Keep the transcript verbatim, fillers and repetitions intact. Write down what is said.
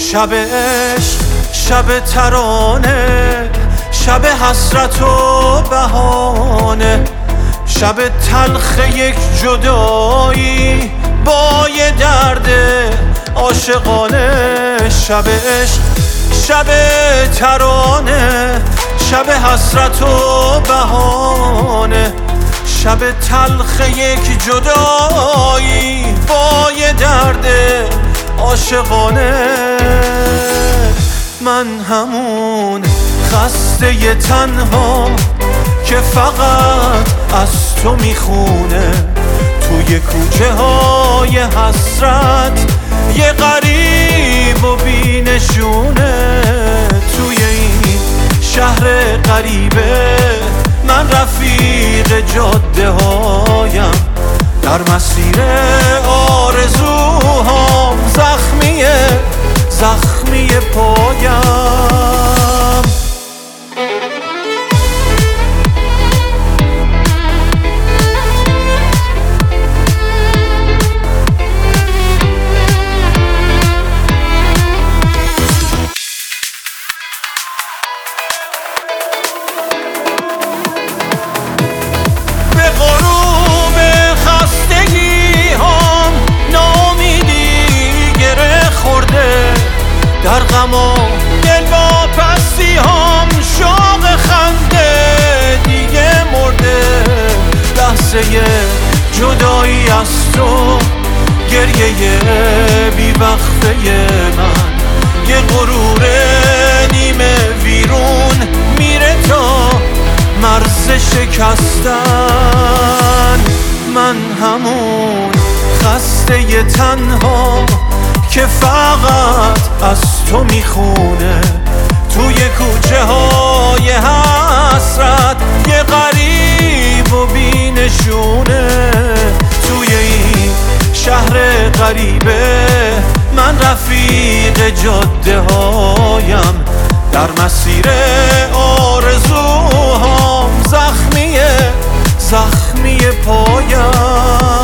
شب عشق، شب ترانه، شب حسرت و بهانه، شب تلخ یک جدایی با یه درد عاشقانه. شب عشق، شب ترانه، شب حسرت و بهانه، شب تلخ یک جدایی با یه درد عاشقانه. من همون خسته تنها که فقط از تو میخونه، توی کوچه های حسرت یه غریب و بی نشونه. توی این شهر غریبه من رفیق جاده هایم، در مسیر آرزوهام زخمیه زخمی پایم. در غم و دل با پستی هم شوق خنده دیگه مرده. لحظه جدایی از تو، گریه بی وقفه من، یه غرور نیمه ویرون میره تا مرز شکستن. من همون خسته تنها که فقط از تو میخونه، توی کوچه های حسرت یه غریب و بی نشونه. توی این شهر غریبه من رفیق جاده هایم، در مسیر آرزوهام زخمیه زخمی پایم.